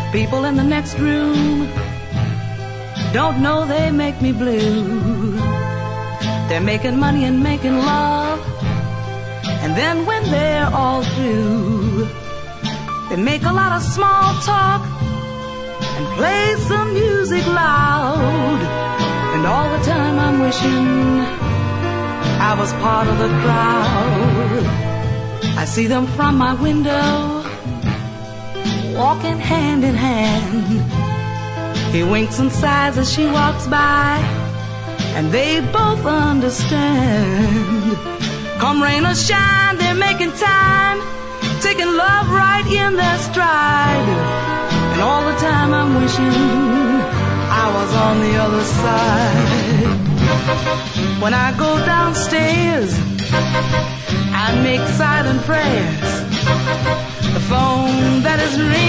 People in the next room don't know they make me blue. They're making money and making love, and then when they're all through, they make a lot of small talk and play some music loud. And all the time I'm wishing I was part of the crowd. I see them from my window, walking hand in hand. He winks and sighs as she walks by, and they both understand. Come rain or shine, they're making time, taking love right in their stride. And all the time I'm wishing I was on the other side. When I go downstairs, I make silent prayers. The phone that is ringing